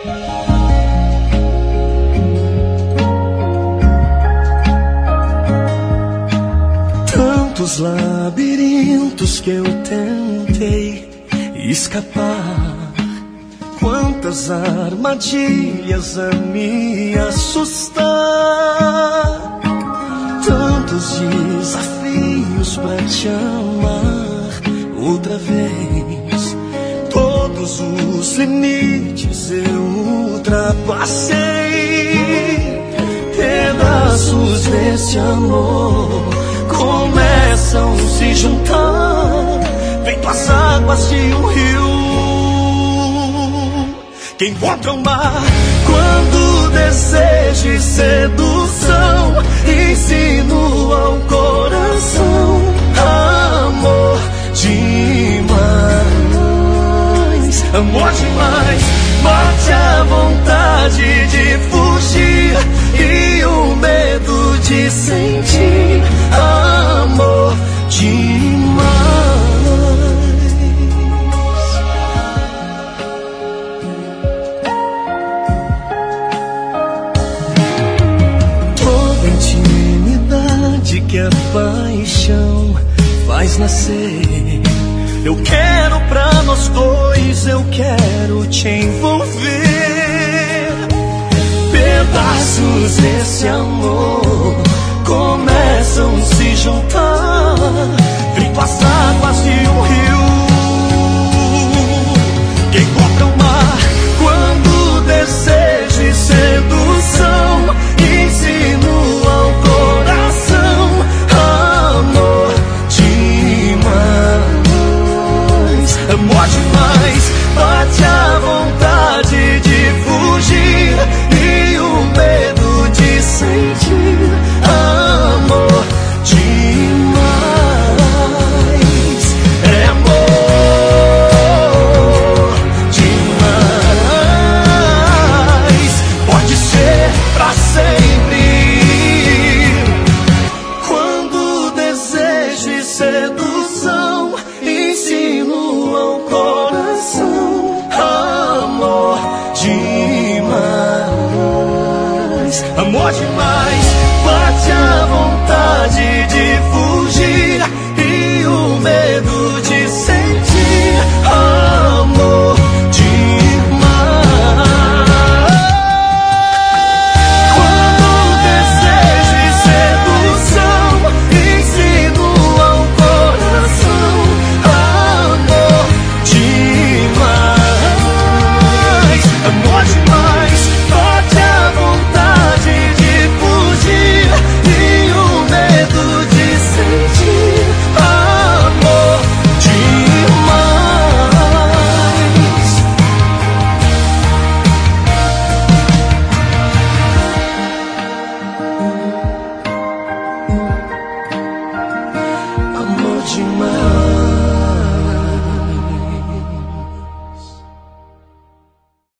Tantos labirintos que eu tentei escapar, quantas armadilhas a me assustar, tantos desafios pra te amar outra vez. Todos os limites eu ultrapassei. Pedaços desse amor começam a se juntar, feito as águas de um rio que encontra o mar. Quando desejo e sedução, ensino ao coração amor demais, amor demais. Bate a vontade de fugir e o medo de sentir amor demais. Toda intimidade que a paixão faz nascer, eu quero pra nós dois, eu quero te envolver. Pedaços desse amor começam a se juntar, feito as águas de um rio que encontra o mar. Quando desejo e sedução, ensino ao coração amor demais, amor demais. Bate a vontade de fugir e o medo de sentir amor demais. É amor demais. Pode ser pra sempre. Quando desejo e sedução, ensino ao coração amor demais, amor demais. Bate a vontade de fugir e o medo de sentir amor demais. Quando desejo e sedução, ensino ao coração amor demais, amor demais. Bate a vontade de fugir e o medo de sentir amor demais. Amor demais.